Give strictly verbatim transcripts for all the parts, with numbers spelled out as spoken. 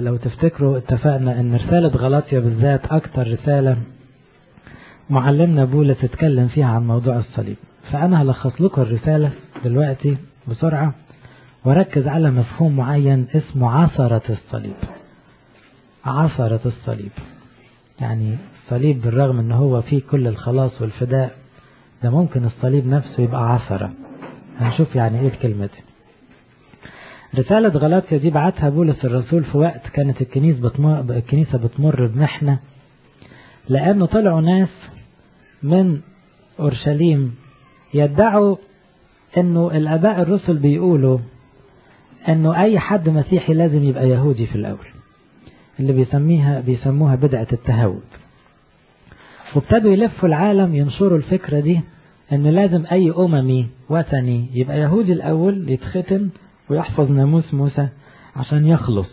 لو تفتكروا اتفقنا ان رسالة غلاطيا بالذات اكتر رسالة معلمنا بولس اتكلم فيها عن موضوع الصليب. فانا هلخص لكم الرسالة دلوقتي بسرعة وركز على مفهوم معين اسمه عثرة الصليب. عثرة الصليب يعني الصليب بالرغم ان هو فيه كل الخلاص والفداء، ده ممكن الصليب نفسه يبقى عثرة. هنشوف يعني ايه الكلمة دي. رسالة غلاطيا دي بعتها بولس الرسول في وقت كانت الكنيسة بتمر, الكنيسة بتمر بمحنة، لأنه طلعوا ناس من أورشليم يدعوا أنه الآباء الرسل بيقولوا أنه أي حد مسيحي لازم يبقى يهودي في الأول، اللي بيسميها بيسموها بدعة التهود. وابتدوا يلفوا العالم ينشروا الفكرة دي أنه لازم أي أممي وثني يبقى يهودي الأول يتختن ويحفظ ناموس موسى عشان يخلص.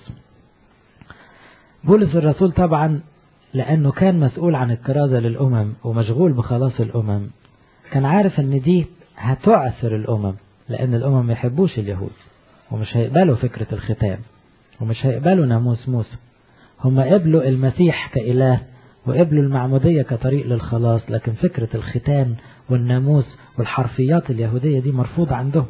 بولس الرسول طبعا لأنه كان مسؤول عن الكرازة للأمم ومشغول بخلاص الأمم، كان عارف أن دي هتعثر الأمم، لأن الأمم ما يحبوش اليهود ومش هيقبلوا فكرة الختان ومش هيقبلوا ناموس موسى. هم قبلوا المسيح كإله وقبلوا المعمودية كطريق للخلاص، لكن فكرة الختان والناموس والحرفيات اليهودية دي مرفوضة عندهم.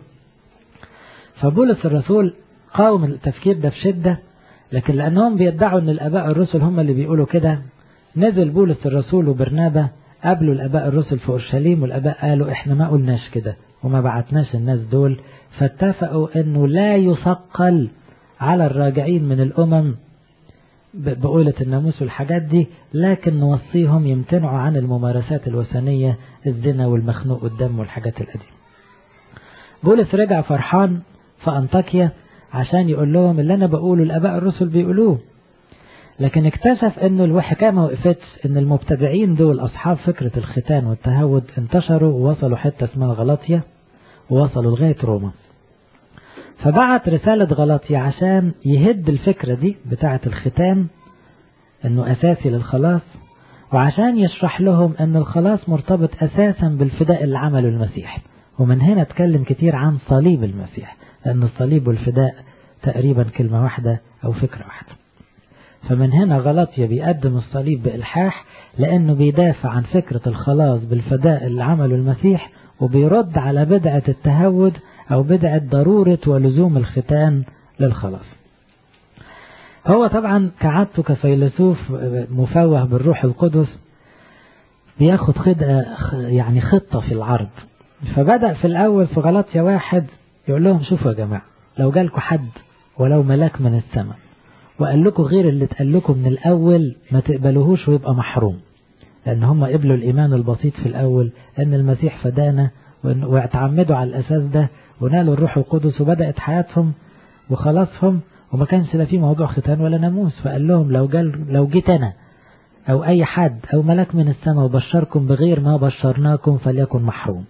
فبولس الرسول قاوم التفكير ده بشدة، لكن لأنهم بيدعوا أن الآباء الرسل هم اللي بيقولوا كده، نزل بولس الرسول وبرنابا قابلوا الآباء الرسل في أورشليم، والآباء قالوا إحنا ما قلناش كده وما بعتناش الناس دول. فاتفقوا أنه لا يثقل على الراجعين من الأمم بقولة الناموس والحاجات دي، لكن نوصيهم يمتنعوا عن الممارسات الوثنية، الزنا والمخنوق والدم والحاجات القديمة. بولس رجع فرحان في أنطاكيا عشان يقول لهم اللي أنا بقوله الآباء الرسل بيقولوه، لكن اكتشف أنه الحكاية ما وقفتش، أن المبتدعين دول أصحاب فكرة الختان والتهود انتشروا ووصلوا حتة اسمها غلاطيا ووصلوا لغاية روما. فبعت رسالة غلاطيا عشان يهد الفكرة دي بتاعة الختان أنه أساسي للخلاص، وعشان يشرح لهم أن الخلاص مرتبط أساسا بالفداء اللي عمله المسيح. ومن هنا اتكلم كتير عن صليب المسيح، لأن الصليب والفداء تقريبا كلمة واحدة أو فكرة واحدة. فمن هنا غلاطيا بيقدم الصليب بإلحاح، لأنه بيدافع عن فكرة الخلاص بالفداء اللي عمله المسيح، وبيرد على بدعة التهود أو بدعة ضرورة ولزوم الختان للخلاص. هو طبعا كعادته كفيلسوف مفوه بالروح القدس بياخد خدة يعني خطة في العرض. فبدأ في الأول في غلاطيا واحد يقول لهم شوفوا يا جماعة، لو جالكوا حد ولو ملاك من السماء وقال لكم غير اللي اتقال لكم من الأول ما تقبلوهوش ويبقى محروم، لأن هم قبلوا الإيمان البسيط في الأول أن المسيح فدانا واتعمدوا على الأساس ده ونالوا الروح القدس وبدأت حياتهم وخلاصهم، وما كانش لا في موضوع ختان ولا ناموس. فقال لهم لو جال لو جيت أنا أو أي حد أو ملاك من السماء وبشركم بغير ما بشرناكم فليكن محروم.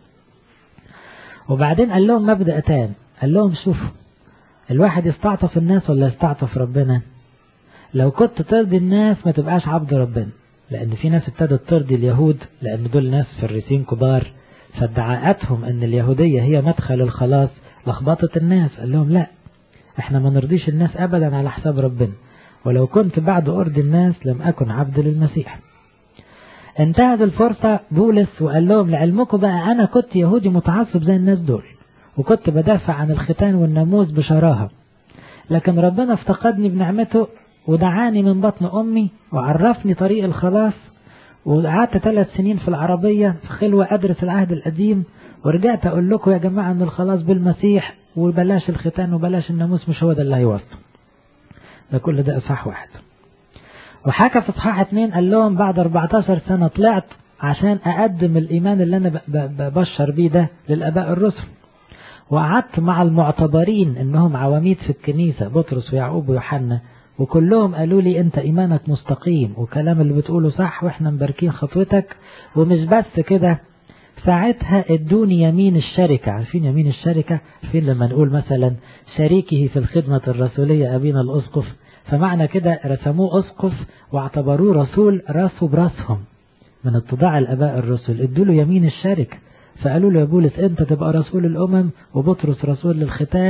وبعدين قال لهم مبدأ تاني، قال لهم شوفوا، الواحد يستعطف الناس ولا يستعطف ربنا؟ لو كنت ترضي الناس ما تبقاش عبد ربنا، لأن في ناس ابتدت ترضي اليهود لأن دول ناس فريسين كبار، فادعاءاتهم أن اليهودية هي مدخل الخلاص لخبطت الناس. قال لهم لا، احنا ما نرضيش الناس أبدا على حساب ربنا، ولو كنت بعد أرضي الناس لم أكن عبد للمسيح. انتهت الفرصة بولس وقال لهم لعلمكم بقى أنا كنت يهودي متعصب زي الناس دول، وكنت بدافع عن الختان والناموس بشراهة، لكن ربنا افتقدني بنعمته ودعاني من بطن أمي وعرفني طريق الخلاص، وقعدت ثلاث سنين في العربية في خلوة أدرس العهد القديم، ورجعت أقول لكم يا جماعة أن الخلاص بالمسيح وبلاش الختان وبلاش الناموس، مش هو ده اللي هيوصل. ده كل ده إصحاح واحد. وحكى في إصحاح اتنين قال لهم بعد أربعتاشر سنة طلعت عشان أقدم الإيمان اللي أنا ببشر بيه ده للآباء الرسل، وقعدت مع المعتبرين إنهم عواميد في الكنيسة بطرس ويعقوب ويوحنا، وكلهم قالوا لي أنت إيمانك مستقيم وكلام اللي بتقوله صح وإحنا مباركين خطوتك. ومش بس كده، ساعتها ادوني يمين الشركة. عارفين يمين الشركة؟ عارفين لما نقول مثلا شريكه في الخدمة الرسولية أبينا الأسقف، فمعنى كده رسموه أسقف واعتبروه رسول راسه براسهم من اتضاع الآباء الرسل، ادوا له يمين الشركة. فقالوا له يا بولس أنت تبقى رسول الأمم وبطرس رسول للختان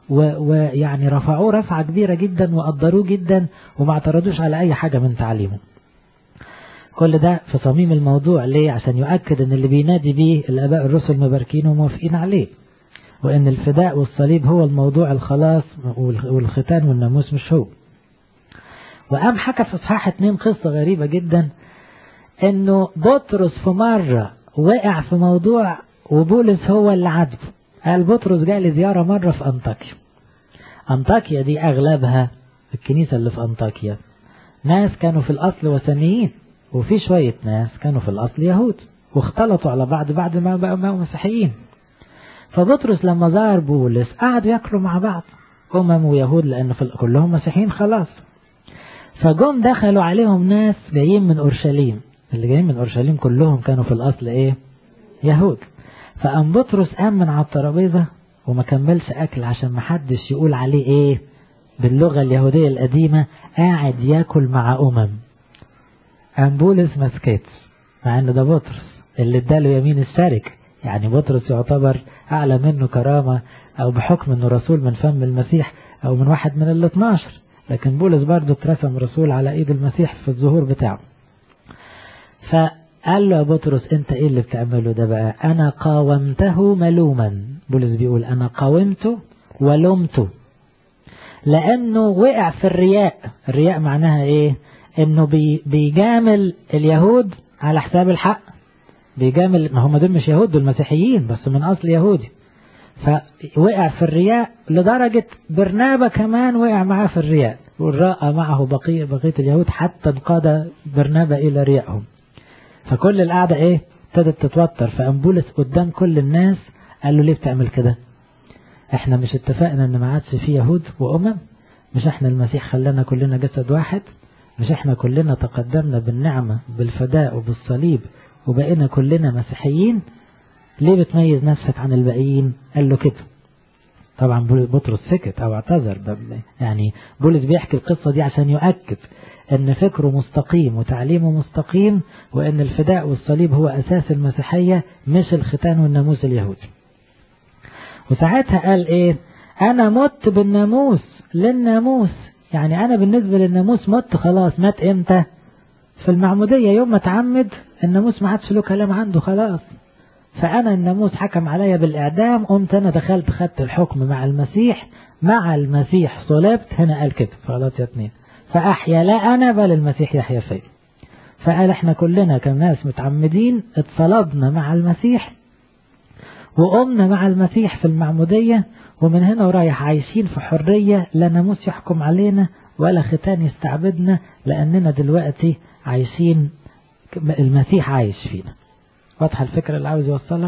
ويعني رفعوه رفعة كبيرة جدا وقدروه جدا وما اعترضوش على أي حاجة من تعليمه. كل ده في صميم الموضوع. ليه؟ عشان يؤكد ان اللي بينادي بيه الآباء الرسل مباركين وموافقين عليه، وان الفداء والصليب هو الموضوع الخلاص، والختان والناموس مش هو. وقام حكى في اصحاح اتنين قصة غريبة جدا، انه بطرس في مرة وقع في موضوع وبولس هو اللي عاتبه. قال بطرس جاء لي زيارة مرة في أنطاكيا. أنطاكيا دي أغلبها الكنيسة اللي في أنطاكيا ناس كانوا في الأصل وثنيين، وفي شوية ناس كانوا في الأصل يهود واختلطوا على بعض بعد ما بقوا مسيحيين. فبطرس لما زار بولس قعدوا يأكلوا مع بعض أمم ويهود، لأن في كلهم مسيحيين خلاص. فجم دخلوا عليهم ناس جايين من أورشليم، اللي جايين من أورشليم كلهم كانوا في الأصل إيه؟ يهود. فقام بطرس قام من على الترابيزة وما كملش أكل عشان ما حدش يقول عليه إيه باللغة اليهودية القديمة قاعد يأكل مع أمم. قام بولس مسكت، مع أن ده بطرس اللي اداله يمين الشركة. يعني بطرس يعتبر أعلى منه كرامة أو بحكم أنه رسول من فم المسيح أو من واحد من ال اثناشر، لكن بولس برضه اترسم رسول على ايد المسيح في الظهور بتاعه. فقال له يا بطرس انت ايه اللي بتعمله ده بقى؟ انا قاومته ملوما. بولس بيقول انا قاومته ولمته لانه وقع في الرياء. الرياء معناها ايه؟ انه بي بيجامل اليهود على حساب الحق، بيجامل، ما هم دول مش يهود، دول مسيحيين بس من اصل يهودي. فوقع في الرياء لدرجة برنابا كمان وقع معاه في الرياء، والراء معه بقية بقية اليهود حتى انقاد برنابا إلى ريائهم. فكل القعدة ايه؟ ابتدت تتوتر. فقام بولس قدام كل الناس قال له ليه بتعمل كده؟ احنا مش اتفقنا ان ما عادش في يهود وأمم؟ مش احنا المسيح خلانا كلنا جسد واحد؟ مش احنا كلنا تقدمنا بالنعمة بالفداء وبالصليب وبقينا كلنا مسيحيين؟ ليه بتميز نفسك عن الباقيين؟ قال له كده. طبعا بطرس سكت او اعتذر. يعني بولس بيحكي القصة دي عشان يؤكد ان فكره مستقيم وتعليمه مستقيم، وان الفداء والصليب هو اساس المسيحية مش الختان والناموس اليهودي. وساعتها قال ايه؟ انا مت بالناموس للناموس. يعني انا بالنسبة للناموس مت خلاص. مات امتى؟ في المعمودية، يوم ما تعمد الناموس ما عادش له كلام عنده خلاص. فأنا الناموس حكم عليا بالإعدام، قمت أنا دخلت خدت الحكم مع المسيح، مع المسيح صلبت. هنا قال كده في غلاطية اتنين فأحيا لا أنا بل المسيح يحيا فيا. فقال احنا كلنا كناس متعمدين اتصلبنا مع المسيح وقمنا مع المسيح في المعمودية، ومن هنا ورايح عايشين في حرية، لا ناموس يحكم علينا ولا ختان يستعبدنا، لأننا دلوقتي عايشين المسيح عايش فينا. واضحة الفكرة اللي عاوز يوصلها؟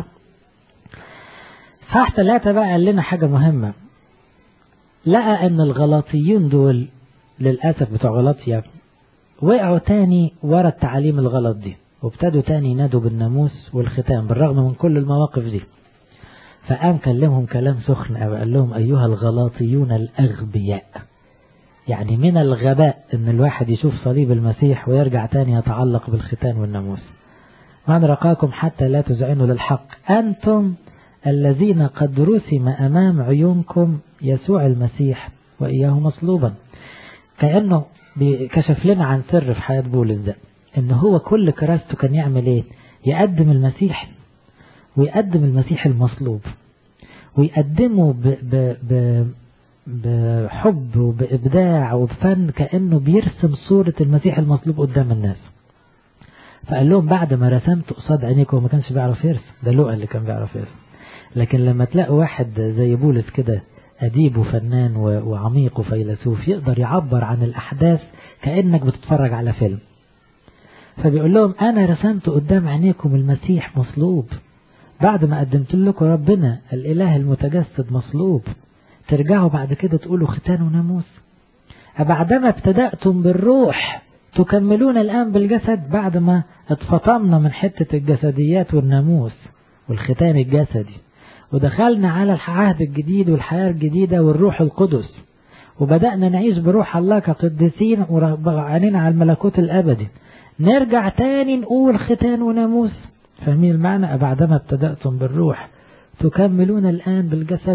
صح. ثلاثة بقى قال لنا حاجة مهمة. لقى ان الغلاطيين دول للأسف بتوع غلاطيا وقعوا تاني ورا التعاليم الغلط دي، وابتدوا تاني ينادوا بالناموس والختان بالرغم من كل المواقف دي. فقام كلمهم كلام سخن أو قال لهم أيها الغلاطيون الأغبياء. يعني من الغباء ان الواحد يشوف صليب المسيح ويرجع تاني يتعلق بالختان والناموس. من رقاكم حتى لا تزعنوا للحق، أنتم الذين قد رسم أمام عيونكم يسوع المسيح وإياه مصلوبا. كأنه كشف لنا عن سر في حياة بولس ده، إنه هو كل كراسته كان يعمل إيه؟ يقدم المسيح، ويقدم المسيح المصلوب، ويقدمه ب ب ب بحب وبإبداع وبفن، كأنه بيرسم صورة المسيح المصلوب قدام الناس. فقال لهم بعد ما رسمت قصاد عينيكم، ما كانش بيعرف يرسم، ده لوقا اللي كان بيعرف يرسم. لكن لما تلاقوا واحد زي بولس كده أديب وفنان وعميق وفيلسوف يقدر يعبر عن الأحداث كأنك بتتفرج على فيلم. فبيقول لهم أنا رسمت قدام عينيكم المسيح مصلوب، بعد ما قدمت لكم ربنا الإله المتجسد مصلوب، ترجعوا بعد كده تقولوا ختان وناموس؟ بعدما ابتدأتم بالروح تكملون الآن بالجسد. بعد ما اتفطمنا من حتة الجسديات والناموس والختان الجسدي، ودخلنا على العهد الجديد والحياة الجديدة والروح القدس، وبدأنا نعيش بروح الله كقديسين وعينينا على الملكوت الأبدي، نرجع تاني نقول ختان وناموس. فاهمين المعنى؟ بعدما ابتدأتم بالروح تكملون الآن بالجسد.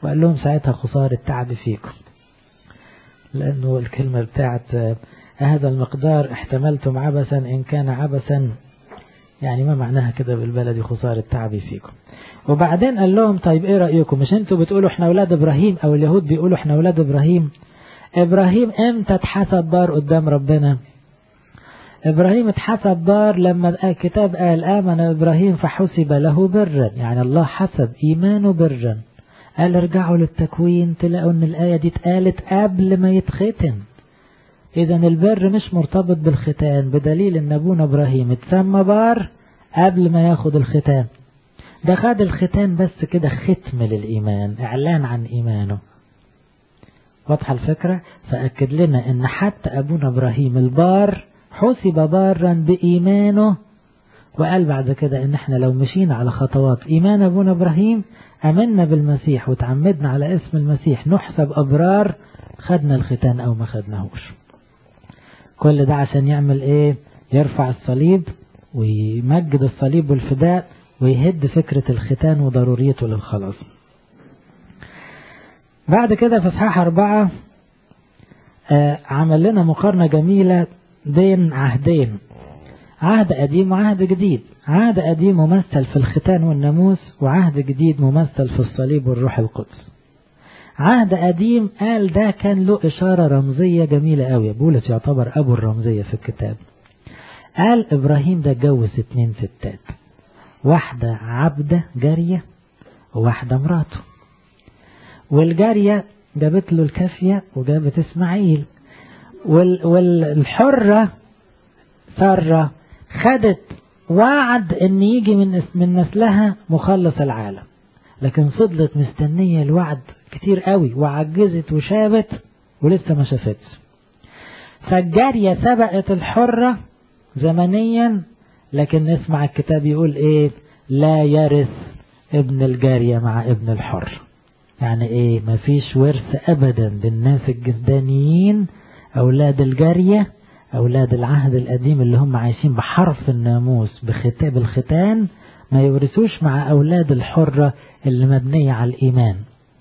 وقال لهم ساعتها خسارة تعب فيكم، لأنه الكلمة بتاعت هذا المقدار احتملتم عبثا إن كان عبثا، يعني ما معناها كده بالبلدي خسارة تعبي فيكم. وبعدين قال لهم طيب ايه رأيكم، مش انتوا بتقولوا احنا اولاد ابراهيم، او اليهود بيقولوا احنا اولاد ابراهيم، ابراهيم امتى اتحسب بار قدام ربنا؟ ابراهيم اتحسب بار لما الكتاب قال آمن ابراهيم فحسب له برا، يعني الله حسب ايمانه برا. قال ارجعوا للتكوين تلاقوا ان الآية دي اتقالت قبل ما يتختم. اذا البر مش مرتبط بالختان، بدليل ان ابونا ابراهيم اتسمى بار قبل ما ياخد الختان. ده خد الختان بس كده ختم للإيمان، إعلان عن إيمانه. واضحة الفكرة؟ فأكد لنا إن حتى أبونا إبراهيم البار حسب بارا بإيمانه، وقال بعد كده إن إحنا لو مشينا على خطوات إيمان أبونا إبراهيم، أمنا بالمسيح وتعمدنا على اسم المسيح، نحسب أبرار، خدنا الختان أو ما خدناهوش. كل ده عشان يعمل إيه؟ يرفع الصليب ويمجد الصليب والفداء، ويهد فكرة الختان وضروريته للخلاص. بعد كده في اصحاح أربعة آه عمل لنا مقارنة جميلة بين عهدين، عهد قديم وعهد جديد. عهد قديم ممثل في الختان والناموس، وعهد جديد ممثل في الصليب والروح القدس. عهد قديم قال ده كان له إشارة رمزية جميلة قوي، بولس يعتبر أبو الرمزية في الكتاب. قال إبراهيم ده اتجوز اتنين ستات، واحدة عبدة جارية وواحدة مراته، والجارية جابت له الكافية وجابت اسماعيل، والحرة سارة خدت وعد ان يجي من من نسلها مخلص العالم، لكن فضلت مستنية الوعد كتير قوي وعجزت وشابت ولسه ما شافتش. فالجارية سبقت الحرة زمنيا، لكن نسمع الكتاب يقول ايه؟ لا يرث ابن الجارية مع ابن الحر. يعني ايه؟ مفيش ورث ابدا للناس الجسدانيين، اولاد الجارية اولاد العهد القديم اللي هم عايشين بحرف الناموس بختاب الختان، ما يورثوش مع اولاد الحرة اللي مبنية على الايمان.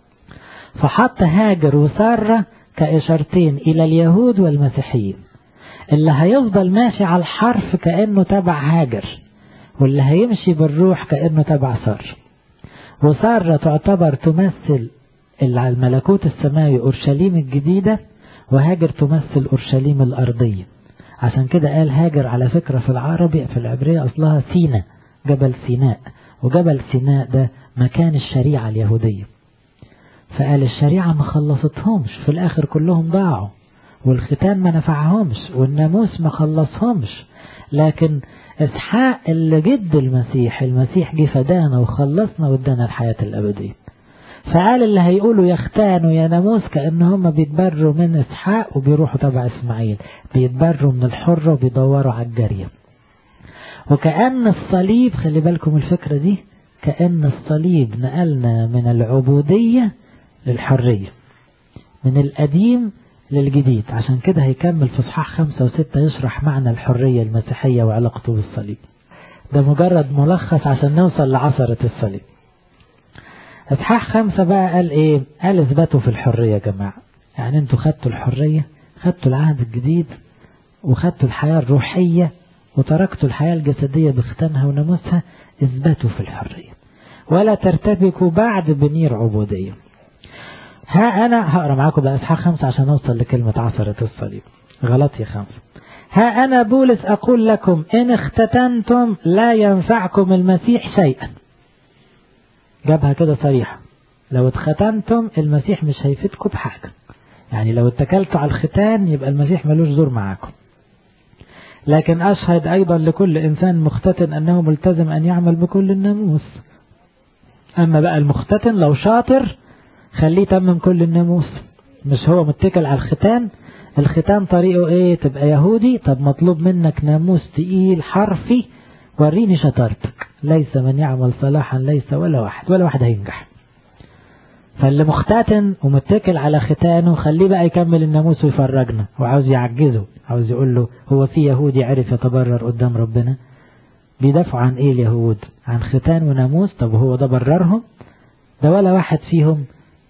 فحط هاجر وسارة كاشارتين الى اليهود والمسيحيين، اللي هيفضل ماشي على الحرف كأنه تبع هاجر، واللي هيمشي بالروح كأنه تبع سار. وسارة تعتبر تمثل الملكوت السماوي أورشليم الجديدة، وهاجر تمثل أورشليم الأرضية. عشان كده قال هاجر على فكرة في العربي في العبرية أصلها سينا، جبل سيناء، وجبل سيناء ده مكان الشريعة اليهودية. فقال الشريعة ما خلصتهمش، في الآخر كلهم ضاعوا، والختان ما نفعهمش، والناموس ما خلصهمش، لكن إسحاق اللي جد المسيح، المسيح جه فدانا وخلصنا وادانا الحياة الأبدية. فقال اللي هيقولوا يختانوا يا ناموس كأنهم بيتبروا من إسحاق وبيروحوا تبع إسماعيل، بيتبروا من الحرة وبيدوروا على الجارية. وكأن الصليب، خلي بالكم الفكرة دي، كأن الصليب نقلنا من العبودية للحرية، من القديم للجديد. عشان كده هيكمل في اصحاح خمسة وستة يشرح معنى الحرية المسيحية وعلاقته بالصليب. ده مجرد ملخص عشان نوصل لعصرة الصليب. اصحاح خمسة بقى قال ايه؟ قال اثبتوا في الحرية يا جماعة. يعني انتوا خدتوا الحرية، خدتوا العهد الجديد، وخدتوا الحياة الروحية، وتركتوا الحياة الجسدية بختامها وناموسها. اثبتوا في الحرية ولا ترتبكوا بعد بنير عبودية. ها أنا هقرأ معاكم بقى اصحاح خمسة عشان نوصل لكلمة عصرة الصليب. غلطي خمسة. ها أنا بولس أقول لكم إن اختتنتم لا ينفعكم المسيح شيئا. جابها كده صريحة، لو اتختنتم المسيح مش هيفيدكم بحاجة. يعني لو اتكلتوا على الختان يبقى المسيح ملوش دور معاكم. لكن أشهد أيضا لكل إنسان مختتن أنه ملتزم أن يعمل بكل الناموس. أما بقى المختتن لو شاطر خليه تمم كل الناموس، مش هو متكل على الختان. الختان طريقه ايه؟ تبقى يهودي، طب مطلوب منك ناموس تقيل حرفي، وريني شطارتك. ليس من يعمل صلاحا ليس ولا واحد، ولا واحد هينجح. فاللي مختتن ومتكل على ختانه خليه بقى يكمل الناموس ويفرجنا، وعاوز يعجزه، عاوز يقول له هو في يهودي عرف يتبرر قدام ربنا؟ بيدافعوا عن ايه اليهود؟ عن ختان وناموس. طب هو ده بررهم؟ ده ولا واحد فيهم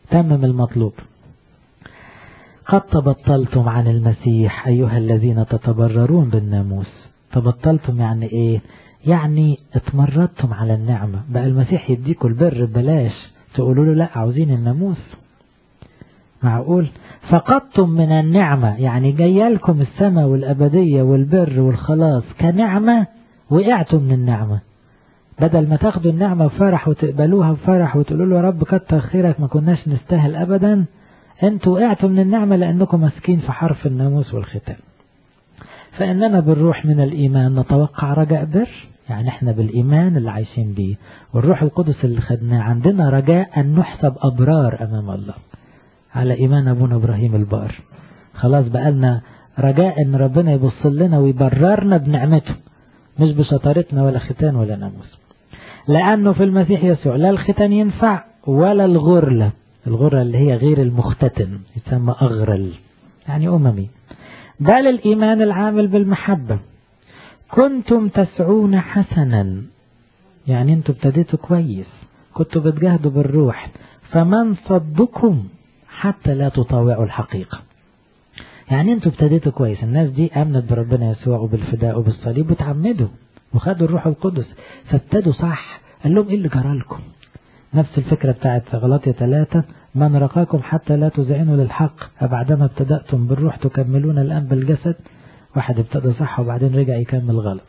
تمم المطلوب. قد تبطلتم عن المسيح أيها الذين تتبررون بالناموس. تبطلتم يعني إيه؟ يعني اتمردتم على النعمة. بقى المسيح يديكوا البر ببلاش تقولوا له لا عاوزين الناموس؟ معقول؟ فقدتم من النعمة يعني جايالكم السماء والأبدية والبر والخلاص كنعمة، وقعتم من النعمة. بدل ما تاخدوا النعمة بفرح وتقبلوها بفرح وتقولوا له يا رب كتر خيرك ما كناش نستاهل أبدا، انتوا وقعتوا من النعمة لأنكم مسكين في حرف الناموس والختان. فإننا بالروح من الإيمان نتوقع رجاء بر، يعني احنا بالإيمان اللي عايشين بيه والروح القدس اللي خدناه عندنا رجاء أن نحسب أبرار أمام الله على إيمان أبونا إبراهيم البار. خلاص بقالنا رجاء أن ربنا يبص لنا ويبررنا بنعمته، مش بشطارتنا ولا ختان ولا ناموس. لأنه في المسيح يسوع لا الختان ينفع ولا الغرلة. الغرة اللي هي غير المختتن يتسمى أغرل يعني أممي، بل الإيمان العامل بالمحبة. كنتم تسعون حسنا يعني انتوا ابتديتوا كويس، كنتوا بتجاهدوا بالروح، فمن صدكم حتى لا تطاوعوا الحقيقة. يعني انتوا ابتديتوا كويس، الناس دي امنت بربنا يسوع وبالفداء وبالصليب وتعمدوا وخدوا الروح القدس فابتدوا صح. قال لهم ايه اللي جرى لكم؟ نفس الفكرة بتاعت غلاطية ثلاثة، من رقاكم حتى لا تذعنوا للحق أبعدما ابتدأتم بالروح تكملون الآن بالجسد. واحد ابتدى صح وبعدين رجع يكمل غلط.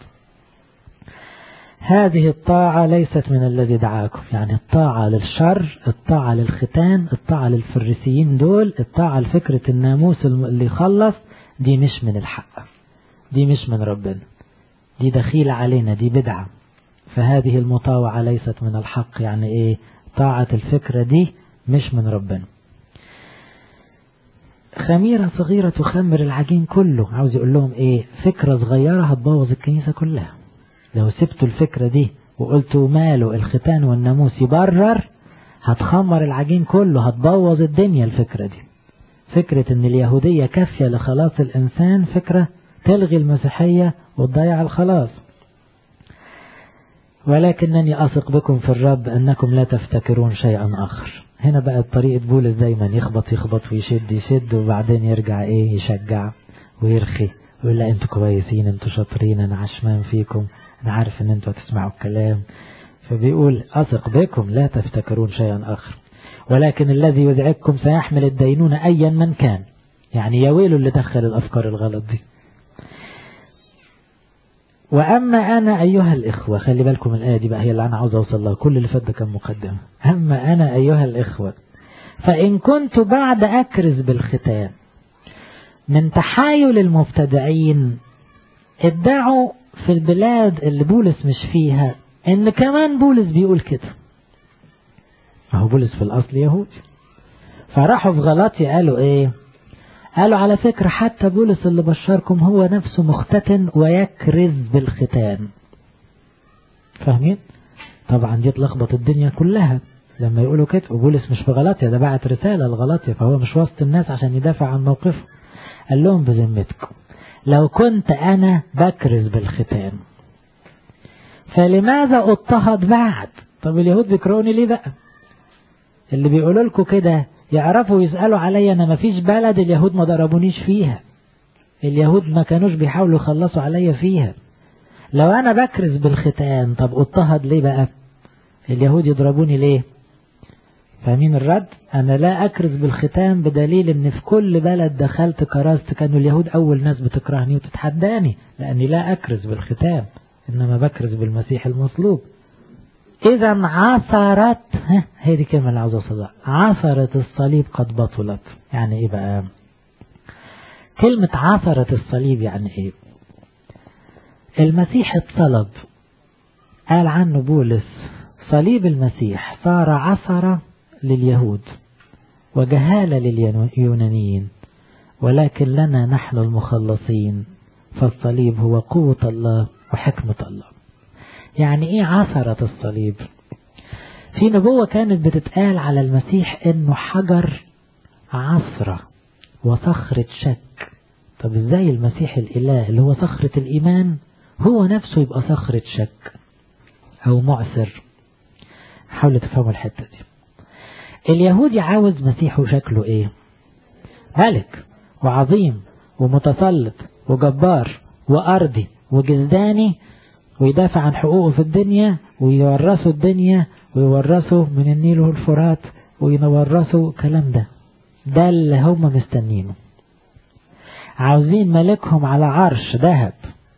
هذه الطاعة ليست من الذي دعاكم، يعني الطاعة للشر، الطاعة للختان، الطاعة للفريسيين دول، الطاعة لفكرة الناموس اللي يخلص، دي مش من الحق، دي مش من ربنا، دي دخيلة علينا، دي بدعة. فهذه المطاوعة ليست من الحق. يعني ايه؟ طاعة الفكرة دي مش من ربنا. خميرة صغيرة تخمر العجين كله. عاوز يقول لهم ايه؟ فكرة صغيرة هتبوظ الكنيسة كلها. لو سبتوا الفكرة دي وقلتوا ماله الختان والناموس يبرر، هتخمر العجين كله، هتبوظ الدنيا. الفكرة دي فكرة ان اليهودية كافية لخلاص الانسان، فكرة تلغي المسيحية وتضيع الخلاص. ولكنني أثق بكم في الرب أنكم لا تفتكرون شيئا آخر. هنا بقى طريقة بولس دايما يخبط يخبط ويشد يشد وبعدين يرجع ايه؟ يشجع ويرخي ويقول لا انتوا كويسين، انتوا شاطرين، انا عشمان فيكم، انا عارف ان انتوا هتسمعوا الكلام. فبيقول أثق بكم لا تفتكرون شيئا آخر، ولكن الذي يدعكم سيحمل الدينونة أيا من كان. يعني يا ويله اللي دخل الأفكار الغلط دي. وأما أنا أيها الإخوة، خلي بالكم الآية دي بقى هي اللي أنا عاوز أوصل لها، كل اللي فات ده كان مقدمة. أما أنا أيها الإخوة فإن كنت بعد أكرز بالختان من تحايل المبتدعين، ادعوا في البلاد اللي بولس مش فيها إن كمان بولس بيقول كده. أهو بولس في الأصل يهودي، فراحوا في غلاطيا قالوا إيه؟ قالوا على فكرة حتى بولس اللي بشركم هو نفسه مختتن ويكرز بالختان. فاهمين؟ طبعا دي تلخبط الدنيا كلها لما يقولوا كده. وبولس مش في غلاطيا، ده بعت رسالة لغلاطيا، فهو مش وسط الناس عشان يدافع عن موقفه. قال لهم بذمتكم لو كنت أنا بكرز بالختان فلماذا اضطهد بعد؟ طب اليهود بيكرهوني ليه بقى؟ اللي بيقولوا لكم كده يعرفوا يسألوا عليا. أنا مفيش بلد اليهود ما ضربونيش فيها، اليهود ما كانوش بيحاولوا يخلصوا عليا فيها. لو أنا بكرز بالختان طب اضطهد ليه بقى؟ اليهود يضربوني ليه؟ فاهمين الرد؟ أنا لا أكرز بالختان بدليل أن في كل بلد دخلت كرزت كانوا اليهود أول ناس بتكرهني وتتحداني، لأني لا أكرز بالختان إنما بكرز بالمسيح المصلوب. إذا عثرت، هي دي كلمة اللي عاوز أوصلها، عثرت الصليب قد بطلت. يعني إيه بقى كلمة عثرت الصليب؟ يعني إيه؟ المسيح اتصلب، قال عنه بولس صليب المسيح صار عثرة لليهود وجهالة لليونانيين، ولكن لنا نحن المخلصين فالصليب هو قوة الله وحكمة الله. يعني ايه عثرة الصليب؟ في نبوة كانت بتتقال على المسيح انه حجر عثرة وصخرة شك. طب ازاي المسيح الاله اللي هو صخرة الايمان هو نفسه يبقى صخرة شك او معسر؟ حاولوا تفهموا الحتة دي. اليهودي عاوز مسيحه شكله ايه؟ ملك وعظيم ومتسلط وجبار وأرضي وجلداني، ويدافع عن حقوقه في الدنيا ويورثوا الدنيا ويورثوا من النيل والفرات ويورثوا الكلام ده. ده اللي هم مستنينه، عاوزين ملكهم على عرش ذهب.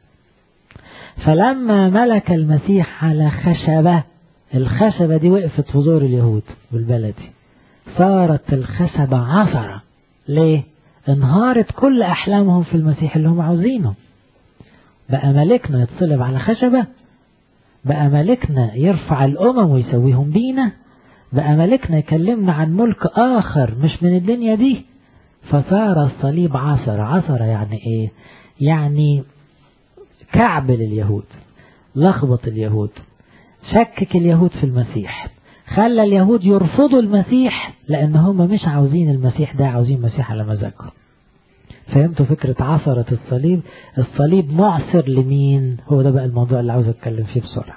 فلما ملك المسيح على خشبة، الخشبة دي وقفت في زور اليهود بالبلدي، صارت الخشبة عثرة. ليه؟ انهارت كل أحلامهم في المسيح اللي هم عاوزينه. بقى ملكنا يتصلب على خشبة، بقى ملكنا يرفع الأمم ويسويهم بينا، بقى ملكنا يكلمنا عن ملك آخر مش من الدنيا دي. فصار الصليب عثرة. عثرة يعني ايه؟ يعني كعبل اليهود، لخبط اليهود، شكك اليهود في المسيح، خلى اليهود يرفضوا المسيح لأن هم مش عاوزين المسيح ده، عاوزين مسيح على مزاجهم. فهمتوا فكرة عثرة الصليب؟ الصليب معسر لمين؟ هو ده بقى الموضوع اللي عاوز اتكلم فيه بسرعة،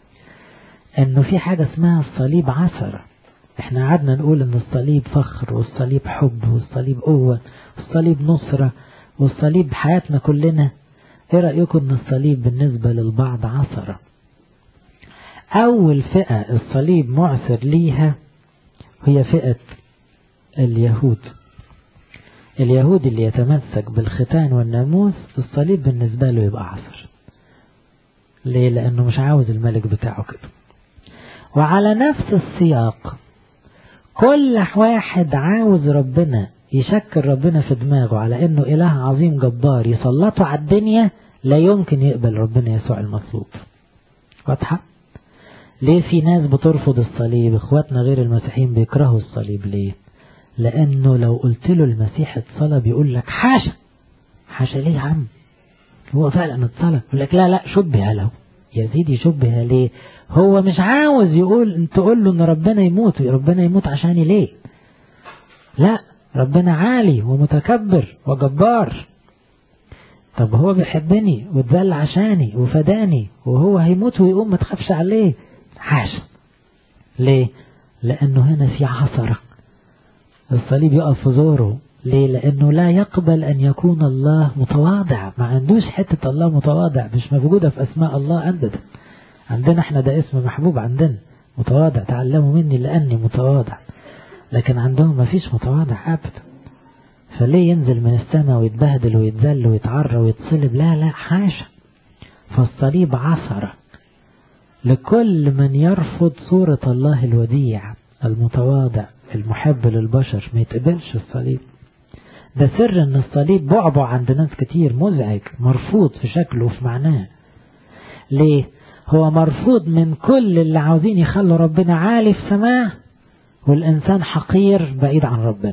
انه في حاجة اسمها الصليب عثرة. احنا قعدنا نقول ان الصليب فخر، والصليب حب، والصليب قوة، والصليب نصرة، والصليب حياتنا كلنا. ايه رأيكم ان الصليب بالنسبة للبعض عثرة؟ اول فئة الصليب معسر ليها هي فئة اليهود. اليهود اللي يتمسك بالختان والناموس الصليب بالنسبة له يبقى عصر. ليه؟ لأنه مش عاوز الملك بتاعه كده. وعلى نفس السياق كل واحد عاوز ربنا يشكل ربنا في دماغه على انه اله عظيم جبار يسلطه على الدنيا، لا يمكن يقبل ربنا يسوع المصلوب. واضحة؟ ليه في ناس بترفض الصليب؟ اخواتنا غير المسيحيين بيكرهوا الصليب. ليه؟ لانه لو قلت له المسيح اتصلب يقول لك حاشا. حاشا ليه يا عم؟ هو فعلا اتصلب. يقول لك لا لا شبه له. يا سيدي شبه ليه؟ هو مش عاوز يقول انت تقول له ان ربنا يموت. ربنا يموت عشاني ليه؟ لا، ربنا عالي ومتكبر وجبار. طب هو بيحبني واتذل عشاني وفداني، وهو هيموت ويقوم ما تخافش عليه. حاشا. ليه؟ لانه هنا في عثرة. الصليب يقف في زوره. ليه؟ لانه لا يقبل ان يكون الله متواضع. ما عندوش حتة الله متواضع، مش موجودة في اسماء الله ابدا. عندنا احنا ده اسم محبوب عندنا، متواضع، تعلموا مني لاني متواضع. لكن عندهم ما فيش متواضع ابدا. فليه ينزل من السماء ويتبهدل ويتذل ويتعرى ويتصلب؟ لا لا حاشا. فالصليب عثرة لكل من يرفض صورة الله الوديع المتواضع المحب للبشر. ما يتقبلش الصليب. ده سر ان الصليب بعبع عند ناس كتير، مزعج، مرفوض في شكله وفي معناه. ليه؟ هو مرفوض من كل اللي عاوزين يخلوا ربنا عالي في سماه والإنسان حقير بعيد عن ربنا.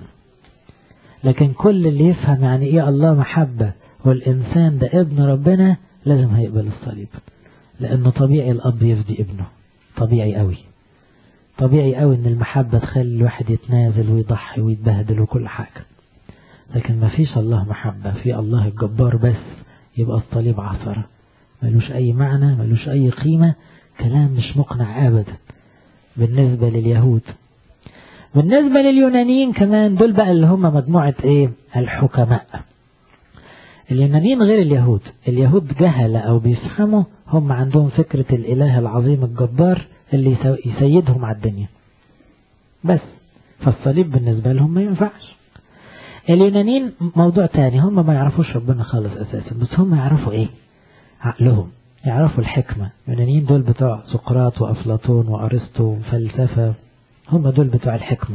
لكن كل اللي يفهم يعني ايه الله محبة والإنسان ده ابن ربنا لازم هيقبل الصليب. لأنه طبيعي الأب يفدي ابنه، طبيعي قوي. طبيعي قوي ان المحبة تخلي الواحد يتنازل ويضحي ويتبهدل وكل حاجة. لكن ما فيش الله محبة، في الله الجبار بس. يبقى الصليب عثرة، ملوش أي معنى، ملوش أي قيمة، كلام مش مقنع أبدا بالنسبة لليهود. بالنسبة لليونانيين كمان، دول بقى اللي هم مجموعة ايه؟ الحكماء. اليونانيين غير اليهود. اليهود جهلة أو بيفهموا، هم عندهم فكرة الإله العظيم الجبار اللي يسيدهم على الدنيا بس. فالصليب بالنسبة لهم ما ينفعش. اليونانيين موضوع تاني، هم ما يعرفوش ربنا خالص أساسا، بس هم يعرفوا ايه؟ عقلهم، يعرفوا الحكمة. اليونانيين دول بتوع سقراط وأفلاطون وأرسطو وفلسفة، هم دول بتوع الحكمة.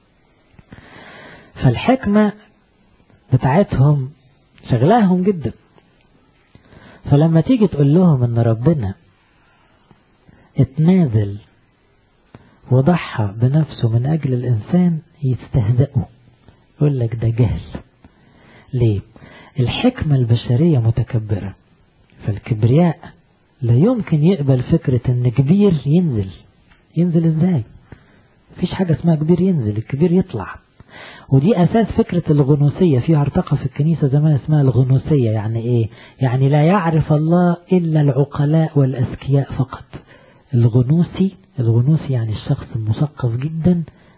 فالحكمة بتاعتهم شغلاهم جدا. فلما تيجي تقول لهم ان ربنا اتنازل وضحى بنفسه من اجل الانسان يستهزئوا، يقول لك ده جهل. ليه؟ الحكمة البشرية متكبرة، فالكبرياء لا يمكن يقبل فكرة ان كبير ينزل. ينزل ازاي؟ مفيش حاجة اسمها كبير ينزل، الكبير يطلع. ودي أساس فكرة الغنوسية. فيها ارتقى في الكنيسة زمان اسمها الغنوسية. يعني إيه؟ يعني لا يعرف الله إلا العقلاء والأذكياء فقط. الغنوسي، الغنوسي يعني الشخص المثقف جدا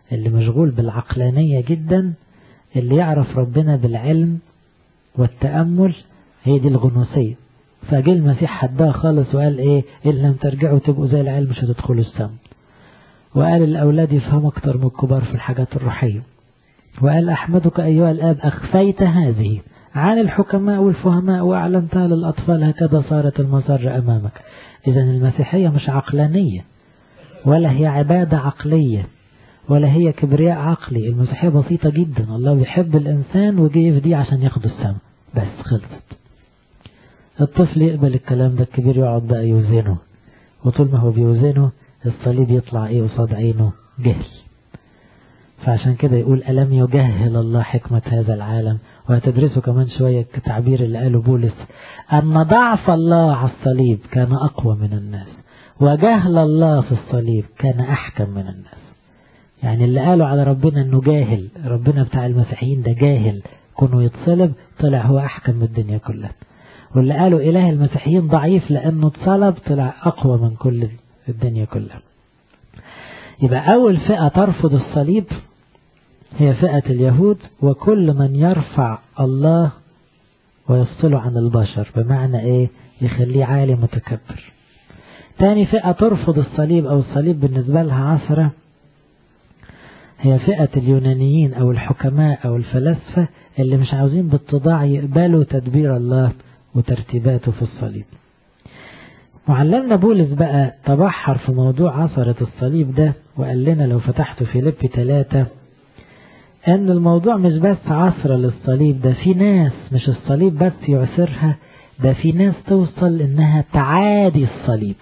اللي مشغول بالعقلانية جدا، اللي يعرف ربنا بالعلم والتأمل، هي دي الغنوصية. فجاء المسيح حدها خالص وقال ايه؟ إن لم ترجعوا تبقوا زي العيال مش هتدخلوا السماء. وقال الأولاد يفهموا أكتر من الكبار في الحاجات الروحية. وقال أحمدك أيها الآب أخفيت هذه عن الحكماء والفهماء وأعلنتها للأطفال، هكذا صارت المسار أمامك. إذا المسيحية مش عقلانية، ولا هي عبادة عقلية، ولا هي كبرياء عقلي. المسيحية بسيطة جدا، الله بيحب الإنسان وجي يفديه عشان ياخد السماء بس، خلصت. الطفل يقبل الكلام ده، الكبير يقعد بقى يوزنه، وطول ما هو بيوزنه الصليب يطلع ايه قصاد عينه؟ جهل. فعشان كده يقول ألم يجهل الله حكمة هذا العالم. وهتدرسوا كمان شوية التعبير اللي قاله بولس، أن ضعف الله على الصليب كان أقوى من الناس، وجهل الله في الصليب كان أحكم من الناس. يعني اللي قالوا على ربنا أنه جاهل، ربنا بتاع المسيحيين ده جاهل، كونه يتصلب، طلع هو أحكم من الدنيا كلها. واللي قالوا إله المسيحيين ضعيف لأنه اتصلب، طلع أقوى من كل الدنيا كلها. يبقى أول فئة ترفض الصليب هي فئة اليهود، وكل من يرفع الله ويفصله عن البشر، بمعنى ايه؟ يخليه عالي متكبر. تاني فئة ترفض الصليب او الصليب بالنسبة لها عثرة، هي فئة اليونانيين او الحكماء او الفلاسفة اللي مش عاوزين بالتضاع يقبلوا تدبير الله وترتيباته في الصليب. معلمنا بولس بقى تبحر في موضوع عثرة الصليب ده، وقال لنا لو فتحتوا فيليبي ثلاثة ان الموضوع مش بس عثرة للصليب، ده في ناس مش الصليب بس يعثرها، ده في ناس توصل انها تعادي الصليب،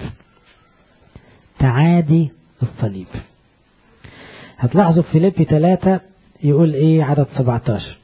تعادي الصليب. هتلاحظوا في فيليبي ثلاثة يقول ايه؟ عدد سبعة عشر،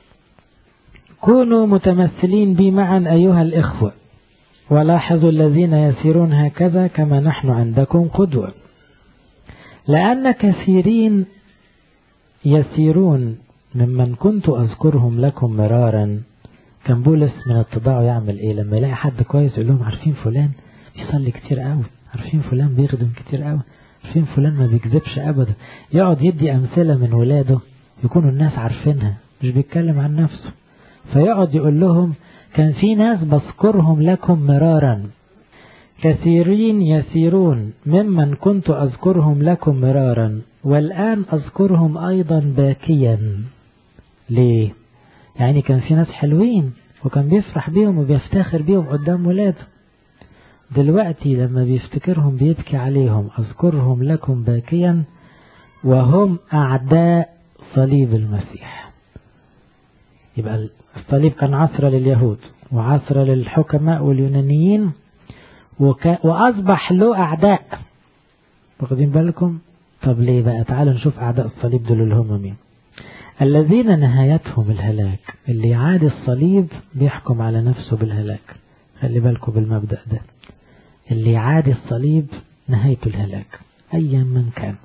كونوا متمثلين بي معا ايها الاخوة، ولاحظوا الذين يسيرون هكذا كما نحن عندكم قدوة، لأن كثيرين يسيرون ممن كنت أذكرهم لكم مرارا. كان بولس من التضاع يعمل ايه؟ لما يلاقي حد كويس يقول لهم عارفين فلان بيصلي كتير قوي، عارفين فلان بيخدم كتير قوي، عارفين فلان ما بيكذبش ابدا. يقعد يدي امثلة من ولاده يكونوا الناس عارفينها، مش بيتكلم عن نفسه. فيقعد يقول لهم كان في ناس بذكرهم لكم مرارا، كثيرين يسيرون ممن كنت أذكرهم لكم مرارا، والآن أذكرهم أيضا باكيا. ليه؟ يعني كان في ناس حلوين وكان بيفرح بيهم وبيفتخر بيهم قدام ولاده، دلوقتي لما بيفتكرهم بيبكي عليهم. أذكرهم لكم باكيا وهم أعداء صليب المسيح. يبقى الصليب كان عثرة لليهود وعثرة للحكماء واليونانيين، وك... وأصبح له أعداء. واخدين بالكم؟ طب ليه بقى؟ تعالوا نشوف أعداء الصليب دول اللي هم مين. الذين نهايتهم الهلاك. اللي يعادي الصليب بيحكم على نفسه بالهلاك. خلي بالكم بالمبدأ ده، اللي يعادي الصليب نهايته الهلاك أيا من كان.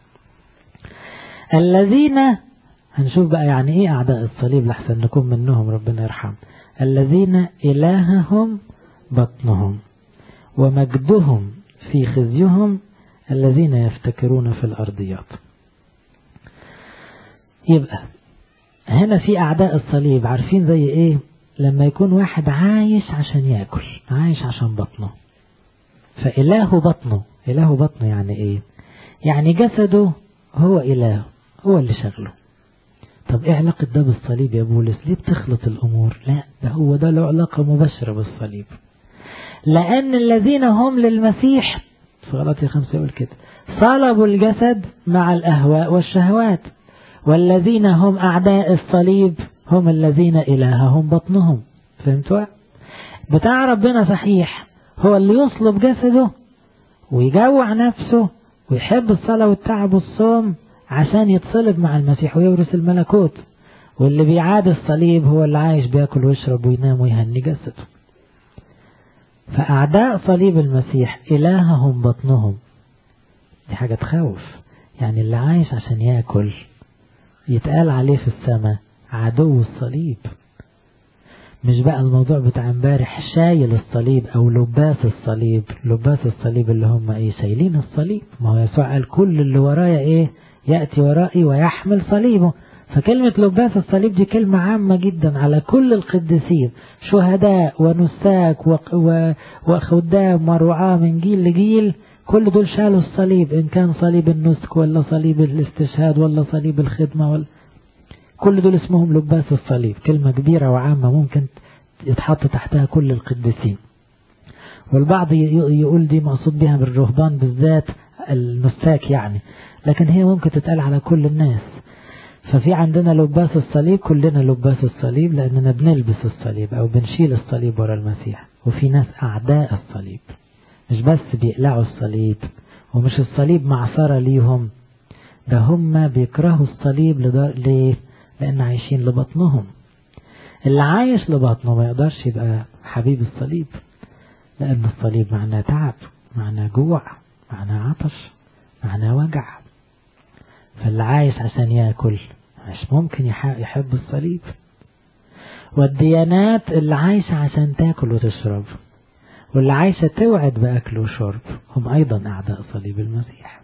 الذين، هنشوف بقى يعني ايه أعداء الصليب لحسن نكون منهم، ربنا يرحم. الذين إلههم بطنهم ومجدهم في خزيهم، الذين يفتكرون في الأرضيات. يبقى هنا في أعداء الصليب. عارفين زي ايه؟ لما يكون واحد عايش عشان يأكل، عايش عشان بطنه، فإله بطنه. إله بطنه يعني ايه؟ يعني جسده هو إله، هو اللي شغله. طب ايه علاقة ده بالصليب يا بولس؟ ليه بتخلط الأمور؟ لا، ده هو ده له علاقة مباشرة بالصليب. لأن الذين هم للمسيح في غلاطية خمسة يقول كده، صلبوا الجسد مع الأهواء والشهوات، والذين هم أعداء الصليب هم الذين إلههم بطنهم. فهمتوا؟ بتاع ربنا صحيح هو اللي يصلب جسده ويجوع نفسه ويحب الصلاة والتعب والصوم عشان يتصلب مع المسيح ويورث الملكوت، واللي بيعاد الصليب هو اللي عايش بياكل ويشرب وينام ويهني جسده. فأعداء صليب المسيح إلههم بطنهم. دي حاجة تخوف. يعني اللي عايش عشان يأكل يتقال عليه في السماء عدو الصليب. مش بقى الموضوع بتاع امبارح شايل الصليب او لباس الصليب. لباس الصليب اللي هم ايه؟ شايلين الصليب. ما هو يسوع قال كل اللي ورايا ايه؟ يأتي ورائي ويحمل صليبه. فكلمة لباس الصليب دي كلمة عامة جدا على كل القديسين، شهداء ونساك وخدام ورعاة من جيل لجيل، كل دول شالوا الصليب، إن كان صليب النسك ولا صليب الاستشهاد ولا صليب الخدمة ولا، كل دول اسمهم لباس الصليب. كلمة كبيرة وعامة ممكن يتحط تحتها كل القديسين. والبعض يقول دي مقصود بها بالرهبان بالذات النساك يعني، لكن هي ممكن تتقال على كل الناس. ففي عندنا لباس الصليب، كلنا لباس الصليب لأننا بنلبس الصليب أو بنشيل الصليب ورا المسيح. وفي ناس أعداء الصليب، مش بس بيقلعوا الصليب، ومش الصليب معصرة ليهم، ده هم بيكرهوا الصليب. ليه؟ لأن عايشين لبطنهم. اللي عايش لبطنه ما يقدرش يبقى حبيب الصليب، لأن الصليب معناه تعب، معناه جوع، معناه عطش، معناه وجع. فاللي عايش عشان يأكل مش ممكن يحب الصليب. والديانات اللي عايشة عشان تأكل وتشرب، واللي عايشة توعد بأكل وشرب، هم أيضا أعداء صليب المسيح.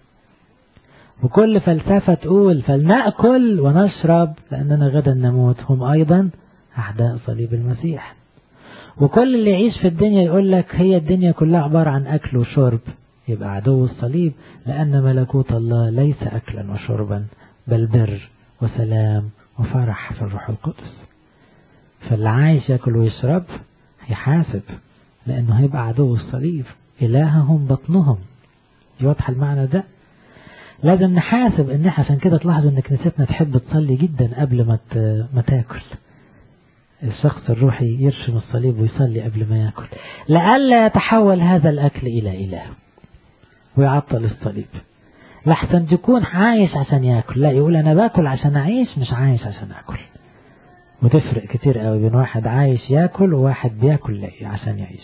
وكل فلسفة تقول فلنأكل ونشرب لأننا غدا نموت، هم أيضا أعداء صليب المسيح. وكل اللي يعيش في الدنيا يقول لك هي الدنيا كلها عبارة عن أكل وشرب، يبقى عدو الصليب، لأن ملكوت الله ليس أكلا وشربا بل بر وسلام وفرح في الروح القدس. فاللي عايش يأكل ويشرب يحاسب، لأنه هيبقى عدو الصليب، إلههم بطنهم. يوضح المعنى ده؟ لازم نحاسب. إن عشان كده تلاحظوا إن كنيستنا تحب تصلي جدا قبل ما ما تاكل. الشخص الروحي يرشم الصليب ويصلي قبل ما ياكل، لئلا يتحول هذا الأكل إلى إله ويعطل الصليب. لحسن تكون عايش عشان ياكل، لا يقول أنا باكل عشان أعيش، مش عايش عشان أكل. وتفرق كتير قوي بين واحد عايش ياكل وواحد بياكل عشان يعيش.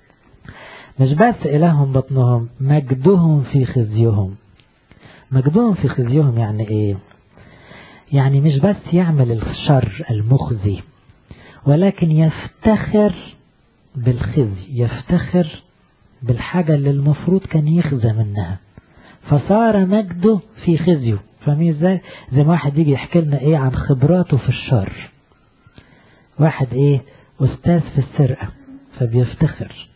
مش بس إلههم بطنهم، مجدهم في خزيهم. مجدهم في خزيهم يعني إيه؟ يعني مش بس يعمل الشر المخزي، ولكن يفتخر بالخزي، يفتخر بالحاجة اللي المفروض كان يخزى منها، فصار مجده في خزيه. فاهمين ازاي؟ زي ما واحد يجي يحكي لنا ايه عن خبراته في الشر، واحد ايه استاذ في السرقة فبيفتخر،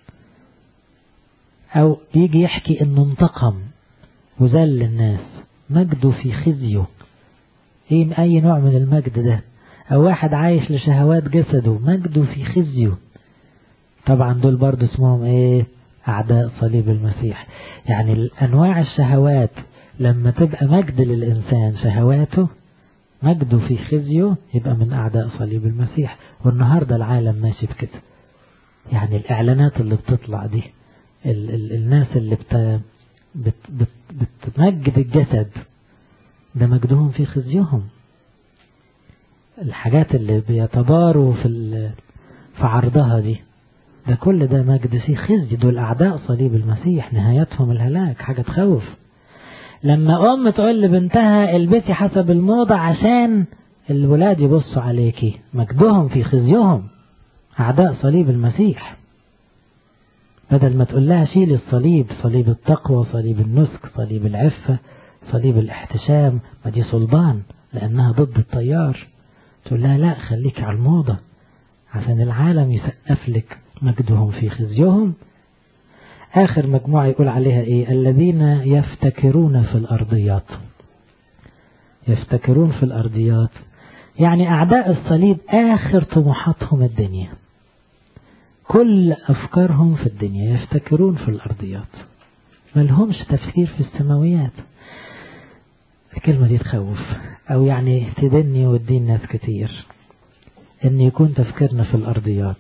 او بيجي يحكي انه انتقم وذل الناس، مجده في خزيه. ايه اي نوع من المجد ده؟ او واحد عايش لشهوات جسده، مجده في خزيه. طبعا دول برضو اسمهم ايه؟ اعداء صليب المسيح. يعني انواع الشهوات لما تبقى مجد للانسان شهواته، مجده في خزيه، يبقى من اعداء صليب المسيح. والنهاردة العالم ماشي بكده. يعني الاعلانات اللي بتطلع دي، ال ال الناس اللي بت بت بت بتمجد الجسد، ده مجدهم في خزيهم. الحاجات اللي بيتباروا في في عرضها دي، ده كل ده مجد في خزي. دول أعداء صليب المسيح، نهايتهم الهلاك، حاجة تخوف. لما أم تقول لبنتها البسي حسب الموضة عشان الولاد يبصوا عليكي، مجدهم في خزيهم، أعداء صليب المسيح. بدل ما تقول لها شيل الصليب، صليب التقوى، صليب النسك، صليب العفة، صليب الاحتشام، ما دي صلبان لأنها ضد التيار، تقول لها لا خليك على الموضة عشان العالم يسقف لك، مجدهم في خزيهم. آخر مجموعة يقول عليها إيه؟ الذين يفتكرون في الأرضيات. يفتكرون في الأرضيات يعني أعداء الصليب آخر طموحاتهم الدنيا، كل أفكارهم في الدنيا، يفتكرون في الأرضيات، ما لهمش تفكير في السماويات. الكلمة دي تخوف، أو يعني تدني ودين ناس كتير إن يكون تفكيرنا في الأرضيات.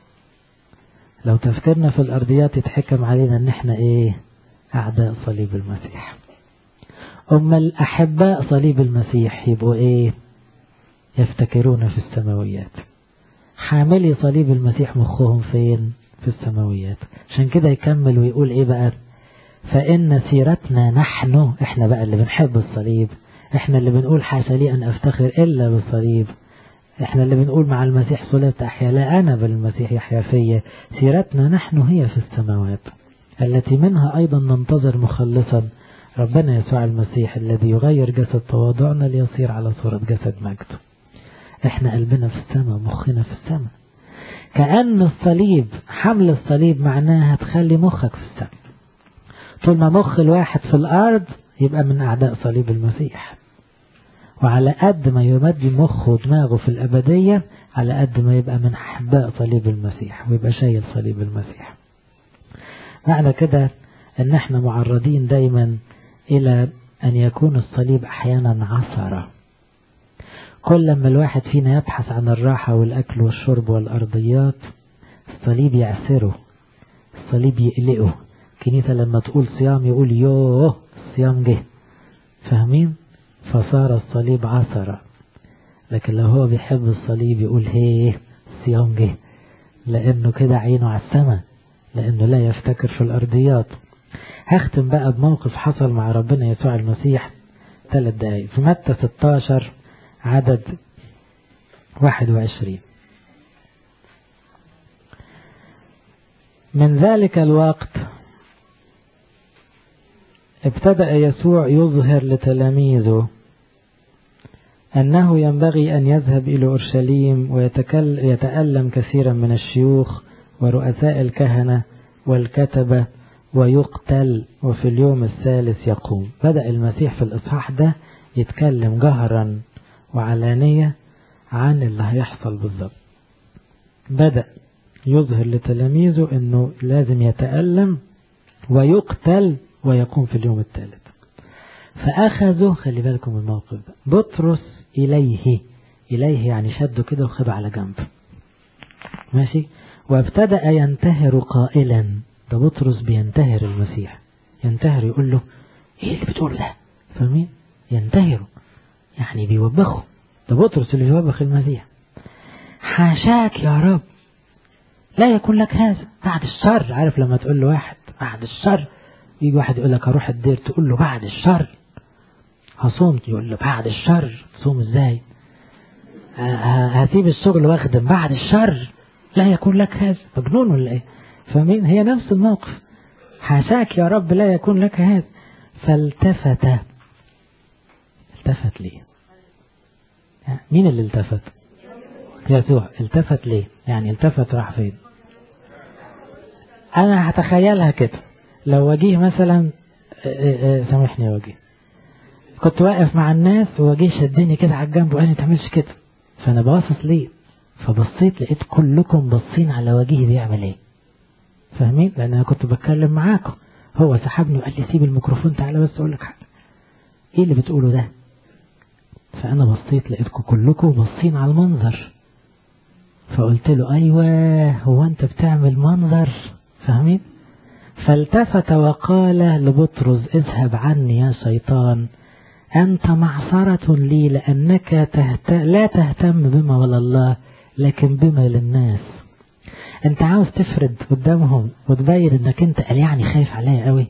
لو تفكيرنا في الأرضيات يتحكم علينا إن احنا إيه؟ أعداء صليب المسيح. أما الأحباء صليب المسيح يبقوا إيه؟ يفتكرون في السماويات. حاملي صليب المسيح مخهم فين؟ في السماويات. عشان كده يكمل ويقول إيه بقى؟ فإن سيرتنا نحن، إحنا بقى اللي بنحب الصليب، إحنا اللي بنقول حاشا لي أن أفتخر إلا بالصليب، إحنا اللي بنقول مع المسيح صلبت أحيا لا أنا بل المسيح يحيا فيا. سيرتنا نحن هي في السماوات، التي منها أيضا ننتظر مخلصا ربنا يسوع المسيح الذي يغير جسد تواضعنا ليصير على صورة جسد مجده. احنا قلبنا في السماء، مخنا في السماء. كأن الصليب، حمل الصليب معناها تخلي مخك في السماء. طول ما مخ الواحد في الأرض يبقى من أعداء صليب المسيح، وعلى قد ما يمد مخه ودماغه في الأبدية على قد ما يبقى من أحباء صليب المسيح ويبقى شايل صليب المسيح. معنى كده ان احنا معرضين دايما الى ان يكون الصليب احيانا عثرة. كل لما الواحد فينا يبحث عن الراحة والاكل والشرب والارضيات الصليب يعسره، الصليب يقلقه. كنيسة لما تقول صيام يقول يوه الصيام جه، فاهمين؟ فصار الصليب عثرة. لكن لو هو بيحب الصليب يقول هيه الصيام جه، لانه كده عينه على السماء، لأنه لا يفتكر في الأرضيات. هختم بقى بموقف حصل مع ربنا يسوع المسيح ثلاث دقايق في متى ستاشر عدد واحد وعشرين. من ذلك الوقت ابتدأ يسوع يظهر لتلاميذه أنه ينبغي أن يذهب إلى أورشليم ويتألم كثيرا من الشيوخ ورؤساء الكهنة والكتبة ويقتل وفي اليوم الثالث يقوم. بدأ المسيح في الإصحاح ده يتكلم جهرا وعلانية عن اللي هيحصل بالضبط. بدأ يظهر لتلاميذه أنه لازم يتألم ويقتل ويقوم في اليوم الثالث. فأخذوا، خلي بالكم الموقف ده، بطرس إليه، إليه يعني شده كده وخده على جنب، ماشي، وابتدأ ينتهر قائلا، ده بطرس بينتهر المسيح، ينتهر يقول له ايه اللي بتقول ده، فاهمين؟ ينتهره يعني بيوبخه، ده بطرس اللي بيوبخ المسيح. حاشاك يا رب لا يكون لك هذا بعد الشر. عارف لما تقول له واحد بعد الشر، يجي واحد يقول لك هروح الدير، تقول له بعد الشر هصوم، يقول له بعد الشر تصوم ازاي؟ هسيب الشغل واخدم بعد الشر لا يكون لك هذا، مجنون ولا ايه؟ فاهمين؟ هي نفس الموقف، حاشاك يا رب لا يكون لك هذا. فالتفت، التفت ليه؟ مين اللي التفت؟ يسوع. التفت ليه؟ يعني التفت راح فين؟ انا هتخيلها كده، لو وجيه مثلا، سامحني يا وجيه، كنت واقف مع الناس ووجيه شدني كده على الجنب وقال لي تعملش كده، فانا باصص ليه، فبصيت لقيت كلكم باصين على وجهي بيعمل ايه، فاهمين؟ لان انا كنت بتكلم معاكم، هو سحبني وقال لي سيب الميكروفون تعالى بس اقول لك حاجه، ايه اللي بتقوله ده؟ فانا بصيت لقيتكم كلكم باصين على المنظر، فقلت له ايوه هو انت بتعمل منظر، فاهمين؟ فالتفت وقال لبطرس اذهب عني يا شيطان، أنت معصرة لي لأنك تهت... لا تهتم بما ولا الله لكن بما للناس. أنت عاوز تفرد قدامهم وتبين أنك أنت قال يعني خايف عليا قوي.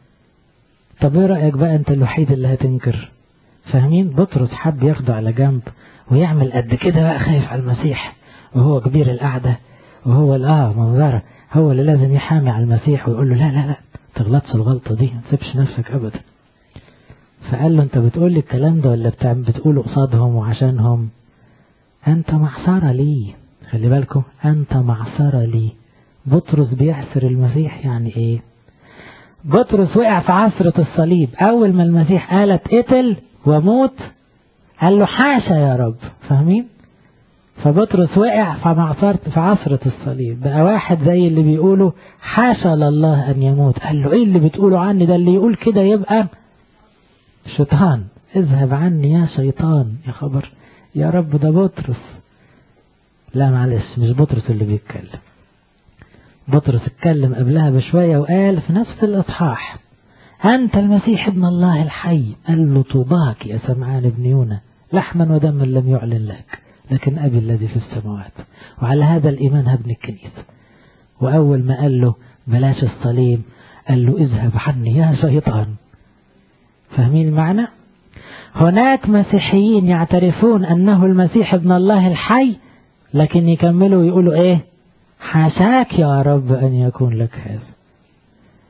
طب ايه رأيك بقى أنت الوحيد اللي هتنكر، فاهمين؟ بطرس حب ياخده على جنب ويعمل قد كده بقى خايف على المسيح، وهو كبير القعدة وهو الآه منظرة، هو اللي لازم يحامي على المسيح ويقول له لا لا لا تغلطش الغلطة دي، ما تسيبش نفسك أبدا. فقال له انت بتقول لي الكلام ده ولا بتقوله قصادهم وعشانهم؟ انت معصرة لي، خلي بالكم، انت معصرة لي. بطرس بيعسر المسيح، يعني ايه؟ بطرس وقع في عصرة الصليب، اول ما المسيح قال اتقتل وموت قال له حاشا يا رب، فاهمين؟ فبطرس وقع في معصرة في عصرة الصليب، بقى واحد زي اللي بيقولوا حاشا لله ان يموت، قال له ايه اللي بتقوله عني ده؟ اللي يقول كده يبقى شيطان، اذهب عني يا شيطان. يا خبر يا رب، ده بطرس. لا معلش، مش بطرس اللي بيتكلم، بطرس اتكلم قبلها بشوية وقال في نفس الإصحاح أنت المسيح ابن الله الحي. قال له طوباك يا سمعان ابن يونا، لحما ودما لم يعلن لك لكن أبي الذي في السماوات، وعلى هذا الإيمان هبني الكنيسة. وأول ما قال له بلاش الصليب قال له اذهب عني يا شيطان. فاهمين المعنى؟ هناك مسيحيين يعترفون أنه المسيح ابن الله الحي، لكن يكملوا ويقولوا ايه؟ حاشاك يا رب أن يكون لك هذا.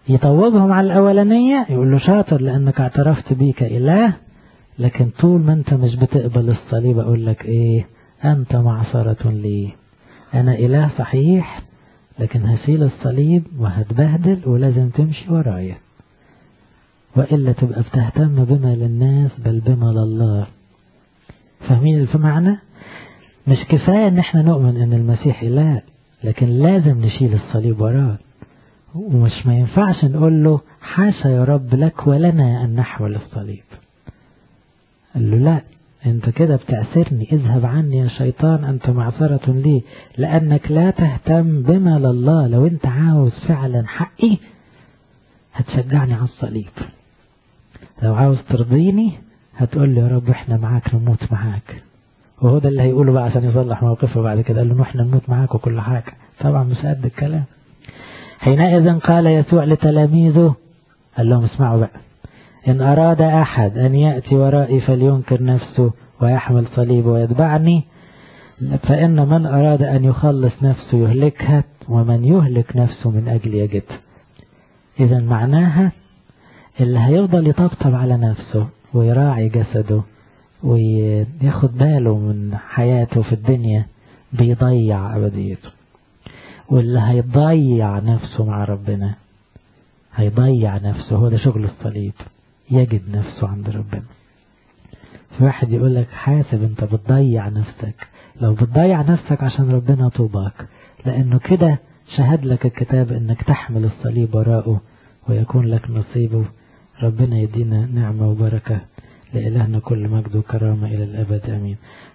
يطوبهم على الأولانية يقول له شاطر لأنك اعترفت بيك إله، لكن طول ما أنت مش بتقبل الصليب أقول لك إيه؟ أنت معصرة لي، أنا إله صحيح لكن هشيل الصليب وهتبهدل ولازم تمشي ورايا، وإلا تبقى بتهتم بما للناس بل بما لله. فاهمين المعنى؟ مش كفاية ان احنا نؤمن ان المسيح إله، لكن لازم نشيل الصليب وراه، ومش ما ينفعش نقول له حاشا يا رب لك ولنا أن نحمل الصليب. قال له لا، انت كده بتعسرني، اذهب عني يا شيطان انت معصرة لي، لأنك لا تهتم بما لله. لو انت عاوز فعلا حقي هتشجعني على الصليب، لو عاوز ترضيني هتقول لي يا رب احنا معاك نموت معاك. وهو ده اللي هيقوله بقى عشان يصلح موقفه بعد كده، قال له احنا نموت معاك وكل حاجة. طبعا مش قد الكلام. حينئذ قال يسوع لتلاميذه، قال لهم اسمعوا بقى، إن أراد أحد أن يأتي ورائي فلينكر نفسه ويحمل صليبه ويتبعني، فإن من أراد أن يخلص نفسه يهلكها، ومن يهلك نفسه من أجل يجدها. إذا معناها اللي هيفضل يطبطب على نفسه ويراعي جسده وياخد باله من حياته في الدنيا بيضيع أبديته، واللي هيضيع نفسه مع ربنا هيضيع نفسه. هو ده شغل الصليب، يجد نفسه عند ربنا. في واحد يقول لك حاسب انت بتضيع نفسك، لو بتضيع نفسك عشان ربنا طوبك، لأنه كده شهد لك الكتاب انك تحمل الصليب وراءه ويكون لك نصيبه. ربنا يدينا نعمة وبركة، لإلهنا كل مجد وكرامة إلى الأبد آمين.